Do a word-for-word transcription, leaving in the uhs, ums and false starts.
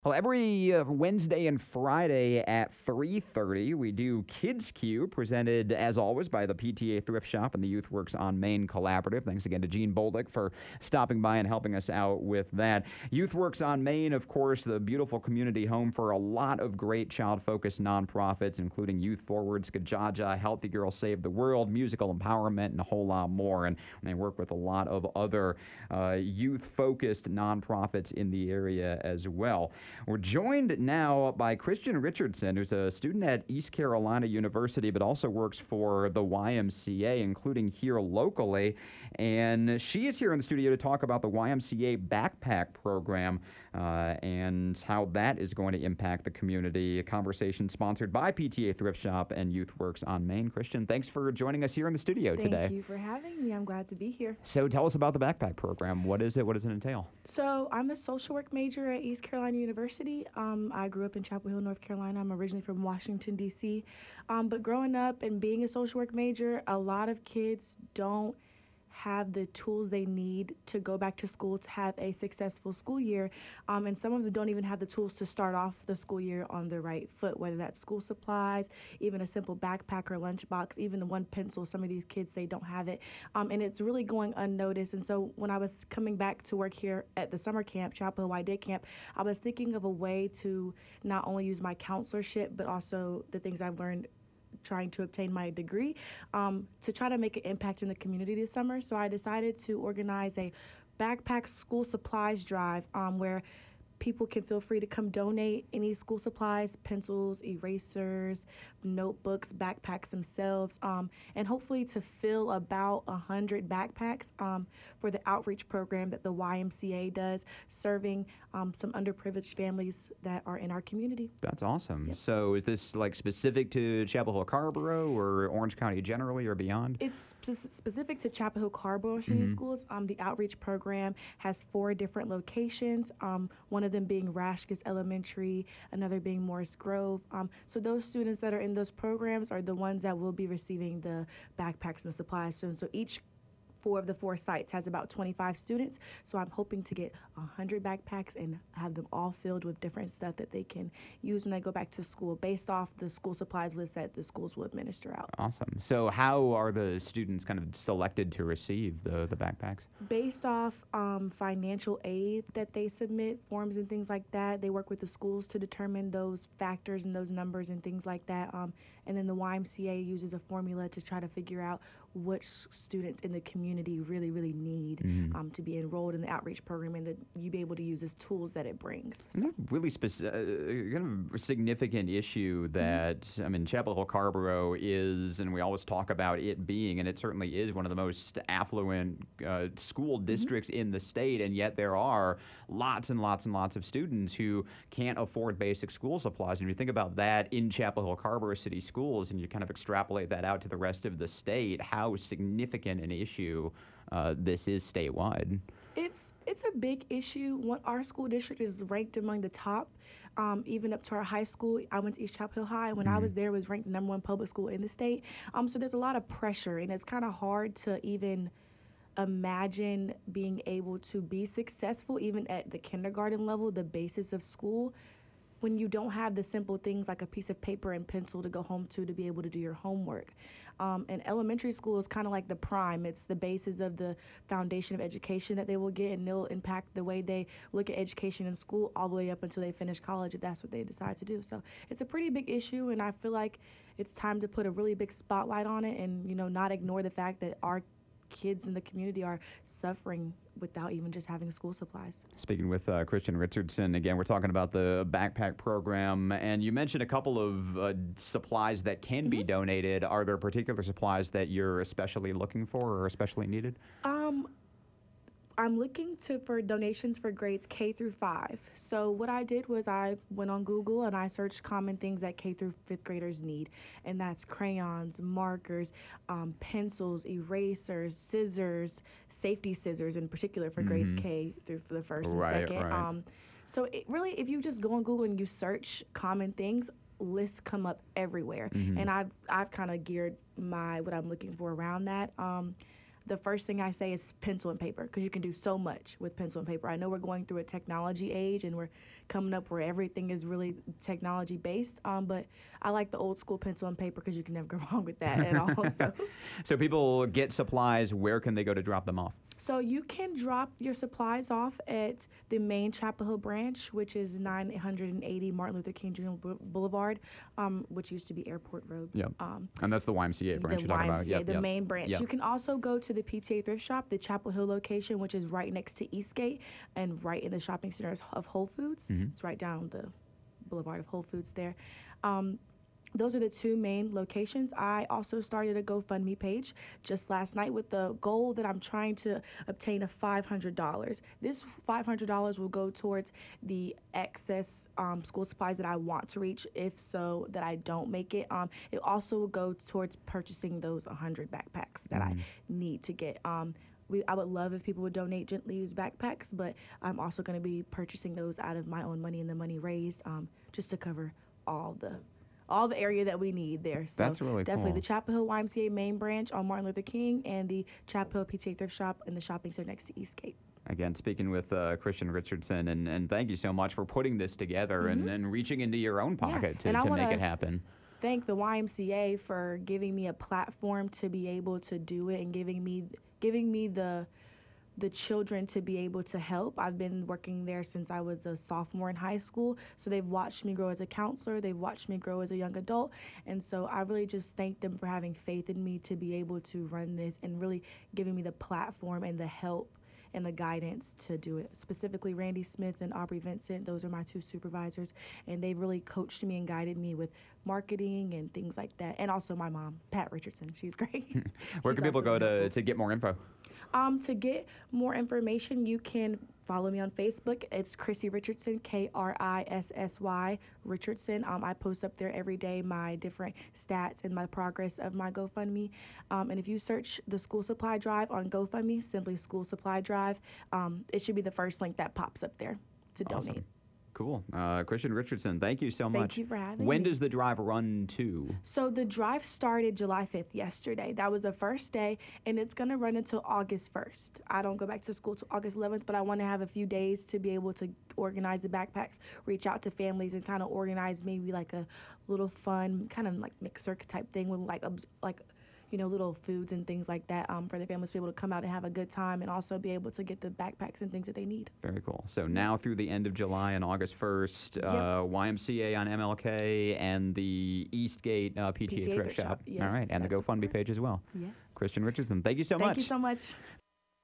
Well, every uh, Wednesday and Friday at three thirty, we do Kids Q, presented, as always, by the P T A Thrift Shop and the Youth Works on Main Collaborative. Thanks again to Gene Boldick for stopping by and helping us out with that. Youth Works on Main, of course, the beautiful community home for a lot of great child-focused nonprofits, including Youth Forward, Skajaja, Healthy Girls Save the World, Musical Empowerment, and a whole lot more. And they work with a lot of other uh, youth-focused nonprofits in the area as well. We're joined now by Christian Richardson, who's a student at East Carolina University, but also works for the Y M C A, including here locally. And she is here in the studio to talk about the Y M C A backpack program uh, and how that is going to impact the community. A conversation sponsored by P T A Thrift Shop and Youth Works on Main. Christian, thanks for joining us here in the studio Thank today. Thank you for having me. I'm glad to be here. So tell us about the backpack program. What is it? What does it entail? So I'm a social work major at East Carolina University. Um, I grew up in Chapel Hill, North Carolina. I'm originally from Washington, D C Um, but growing up and being a social work major, a lot of kids don't have the tools they need to go back to school to have a successful school year. Um, and some of them don't even have the tools to start off the school year on the right foot, whether that's school supplies, even a simple backpack or lunchbox, even the one pencil. Some of these kids, they don't have it. Um, and it's really going unnoticed. And so when I was coming back to work here at the summer camp, Chapel Hill Y Day Camp, I was thinking of a way to not only use my counselorship, but also the things I've learned trying to obtain my degree um, to try to make an impact in the community this summer. So I decided to organize a backpack school supplies drive um, where people can feel free to come donate any school supplies, pencils, erasers, notebooks, backpacks themselves, um, and hopefully to fill about one hundred backpacks um, for the outreach program that the Y M C A does, serving um, some underprivileged families that are in our community. That's awesome. Yep. So is this like specific to Chapel Hill Carrboro or Orange County generally or beyond? It's spe- specific to Chapel Hill Carrboro City mm-hmm. Schools. Um, the outreach program has four different locations, um, one of them being Rashkus Elementary, another being Morris Grove. Um, so those students that are in those programs are the ones that will be receiving the backpacks and the supplies. So, so each four of the four sites has about twenty-five students, so I'm hoping to get one hundred backpacks and have them all filled with different stuff that they can use when they go back to school based off the school supplies list that the schools will administer out. Awesome. So how are the students kind of selected to receive the, the backpacks? Based off um, financial aid that they submit, forms and things like that. They work with the schools to determine those factors and those numbers and things like that. Um, and then the Y M C A uses a formula to try to figure out which students in the community really, really need mm-hmm. um, to be enrolled in the outreach program and that you be able to use as tools that it brings. It's a really speci- uh, kind of significant issue that, mm-hmm. I mean, Chapel Hill Carrboro is, and we always talk about it being, and it certainly is one of the most affluent uh, school districts mm-hmm. in the state, and yet there are lots and lots and lots of students who can't afford basic school supplies. And if you think about that in Chapel Hill Carrboro City Schools and you kind of extrapolate that out to the rest of the state, how how significant an issue uh, this is statewide. It's it's a big issue. One, our school district is ranked among the top, um, even up to our high school. I went to East Chapel Hill High. When mm-hmm. I was there, it was ranked the number one public school in the state. Um, so there's a lot of pressure, and it's kind of hard to even imagine being able to be successful, even at the kindergarten level, the basis of school, when you don't have the simple things like a piece of paper and pencil to go home to to be able to do your homework. Um, and elementary school is kind of like the prime. It's the basis of the foundation of education that they will get, and it'll impact the way they look at education in school all the way up until they finish college if that's what they decide to do. So it's a pretty big issue, and I feel like it's time to put a really big spotlight on it and, you know, not ignore the fact that our kids in the community are suffering without even just having school supplies. Speaking with uh, Christian Richardson, again, we're talking about the backpack program, and you mentioned a couple of uh, supplies that can mm-hmm. be donated. Are there particular supplies that you're especially looking for or especially needed? Um, I'm looking to for donations for grades K through five. So what I did was I went on Google and I searched common things that K through fifth graders need, and that's crayons, markers, um, pencils, erasers, scissors, safety scissors in particular for mm-hmm. grades K through the first right, and second. Right. Um, so it really, if you just go on Google and you search common things, lists come up everywhere, mm-hmm. and I've I've kind of geared my what I'm looking for around that. Um, the first thing I say is pencil and paper because you can do so much with pencil and paper. I know we're going through a technology age and we're coming up where everything is really technology based, um, but I like the old school pencil and paper because you can never go wrong with that at all. So. So people get supplies. Where can they go to drop them off? So you can drop your supplies off at the main Chapel Hill branch, which is nine eighty Martin Luther King Junior Boulevard, um, which used to be Airport Road. Yep. Um, And that's the Y M C A branch the you're talking Y M C A, about. Yep, the yep. main branch. Yep. You can also go to the P T A Thrift Shop, the Chapel Hill location, which is right next to Eastgate and right in the shopping center of Whole Foods. Mhm. It's right down the boulevard of Whole Foods there. Um, Those are the two main locations. I also started a GoFundMe page just last night with the goal that I'm trying to obtain a five hundred dollars. This five hundred dollars will go towards the excess um, school supplies that I want to reach. If so, that I don't make it. Um, it also will go towards purchasing those one hundred backpacks that Mhm. I need to get. Um, we, I would love if people would donate gently used backpacks, but I'm also going to be purchasing those out of my own money and the money raised um, just to cover all the all the area that we need there. So That's really definitely cool. the Chapel Hill Y M C A main branch on Martin Luther King and the Chapel Hill P T A Thrift Shop in the shopping center next to Eastgate. Again, speaking with uh, Christian Richardson, and, and thank you so much for putting this together and, and reaching into your own pocket to, and I to make wanna- it happen. Thank the Y M C A for giving me a platform to be able to do it and giving me giving me the the children to be able to help. I've been working there since I was a sophomore in high school, so they've watched me grow as a counselor, they've watched me grow as a young adult, and so I really just thank them for having faith in me to be able to run this and really giving me the platform and the help and the guidance to do it. Specifically, Randy Smith and Aubrey Vincent, those are my two supervisors, and they really coached me and guided me with marketing and things like that. And also my mom, Pat Richardson, she's great. Where She's can people also go been to, helpful. to get more info? Um, to get more information, you can follow me on Facebook. It's Chrissy Richardson, K R I S S Y Richardson. Um, I post up there every day my different stats and my progress of my GoFundMe. Um, and if you search the school supply drive on GoFundMe, simply school supply drive, um, it should be the first link that pops up there to Awesome. donate. Cool. Uh, Christian Richardson, thank you so Thank much. you for having When me. does the drive run to? So the drive started July fifth yesterday. That was the first day, and it's going to run until August first. I don't go back to school till August eleventh, but I want to have a few days to be able to organize the backpacks, reach out to families, and kind of organize maybe like a little fun kind of like mixer type thing with like obs- like you know little foods and things like that um, for the families to be able to come out and have a good time and also be able to get the backpacks and things that they need. Very cool. So now through the end of July and August first, uh, Y M C A on M L K and the Eastgate uh, P T A, P T A Thrift Thrift Shop. Shop, All right, yes, and the that's of GoFundMe course. page as well. Yes. Christian Richardson, thank you so Thank much. you so much.